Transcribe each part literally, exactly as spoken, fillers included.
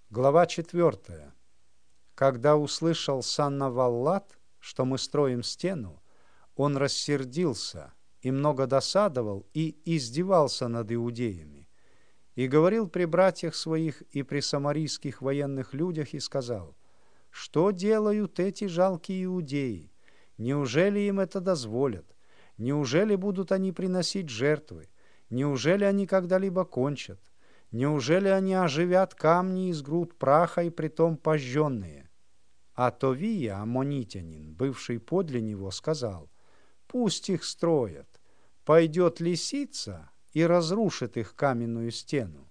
Глава четвертая. Когда услышал Саннаваллат, что мы строим стену, он рассердился и много досадовал и издевался над иудеями, и говорил при братьях своих и при самарийских военных людях и сказал: «Что делают эти жалкие иудеи? Неужели им это дозволят? Неужели будут они приносить жертвы? Неужели они когда-либо кончат? Неужели они оживят камни из груд праха и притом пожженные?» А Товия, аммонитянин, бывший подле него, сказал: «Пусть их строят. Пойдет лисица и разрушит их каменную стену».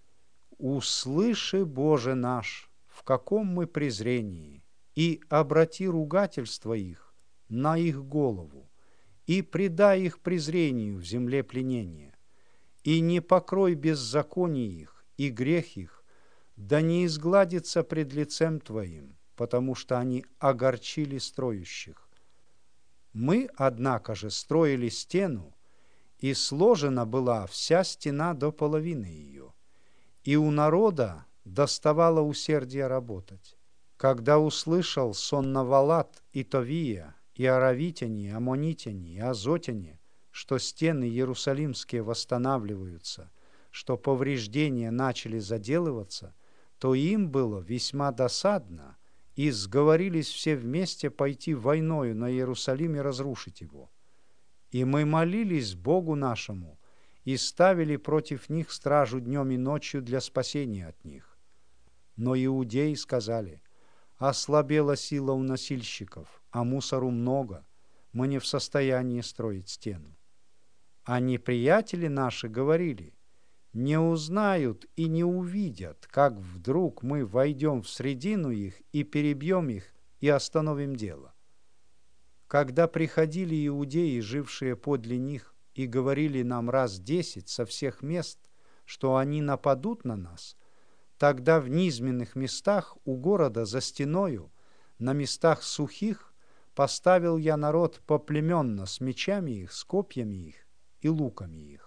Услыши, Боже наш, в каком мы презрении, и обрати ругательство их на их голову, и предай их презрению в земле пленения, и не покрой беззаконие их и грех их, да не изгладится пред лицем Твоим, потому что они огорчили строящих. Мы, однако же, строили стену, и сложена была вся стена до половины ее, и у народа доставало усердия работать. Когда услышал Соннавалат и Товия, и аравитяне, и аммонитяне, и азотяне, что стены иерусалимские восстанавливаются, что повреждения начали заделываться, то им было весьма досадно, и сговорились все вместе пойти войною на Иерусалим и разрушить его. И мы молились Богу нашему и ставили против них стражу днем и ночью для спасения от них. Но иудеи сказали: ослабела сила у носильщиков, а мусору много, мы не в состоянии строить стену. А неприятели наши говорили: не узнают и не увидят, как вдруг мы войдем в средину их и перебьем их и остановим дело. Когда приходили иудеи, жившие подле них, и говорили нам раз десять со всех мест, что они нападут на нас, тогда в низменных местах у города за стеною, на местах сухих, поставил я народ поплеменно с мечами их, с копьями их и луками их.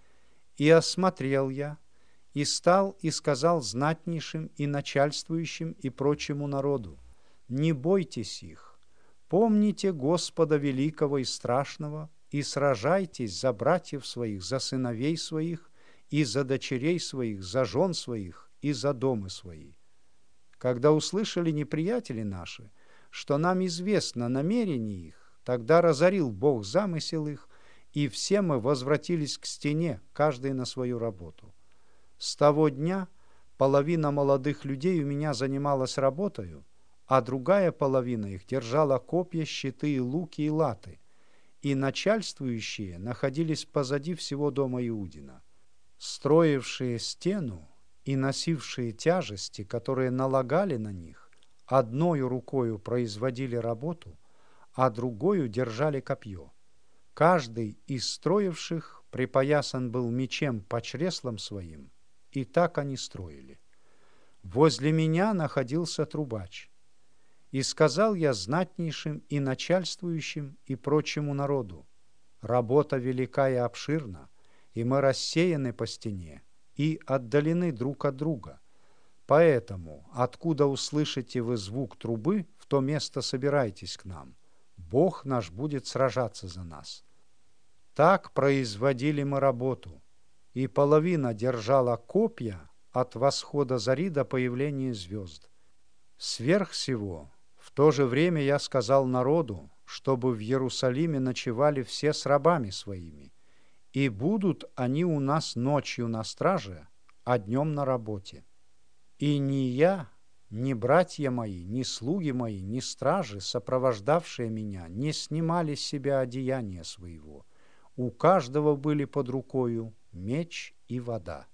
И осмотрел я, и стал и сказал знатнейшим и начальствующим и прочему народу: не бойтесь их, помните Господа великого и страшного, и сражайтесь за братьев своих, за сыновей своих, и за дочерей своих, за жен своих, и за домы свои. Когда услышали неприятели наши, что нам известно намерение их, тогда разорил Бог замысел их, и все мы возвратились к стене, каждый на свою работу. С того дня половина молодых людей у меня занималась работою, а другая половина их держала копья, щиты, луки и латы, и начальствующие находились позади всего дома Иудина. Строившие стену и носившие тяжести, которые налагали на них, одною рукою производили работу, а другою держали копье. Каждый из строивших припоясан был мечем по чреслам своим, и так они строили. Возле меня находился трубач. И сказал я знатнейшим и начальствующим и прочему народу: работа велика и обширна, и мы рассеяны по стене и отдалены друг от друга. Поэтому, откуда услышите вы звук трубы, в то место собирайтесь к нам. Бог наш будет сражаться за нас. Так производили мы работу, и половина держала копья от восхода зари до появления звезд. Сверх всего, в то же время я сказал народу, чтобы в Иерусалиме ночевали все с рабами своими, и будут они у нас ночью на страже, а днем на работе. И ни я, ни братья мои, ни слуги мои, ни стражи, сопровождавшие меня, не снимали с себя одеяния своего. У каждого были под рукою меч и вода.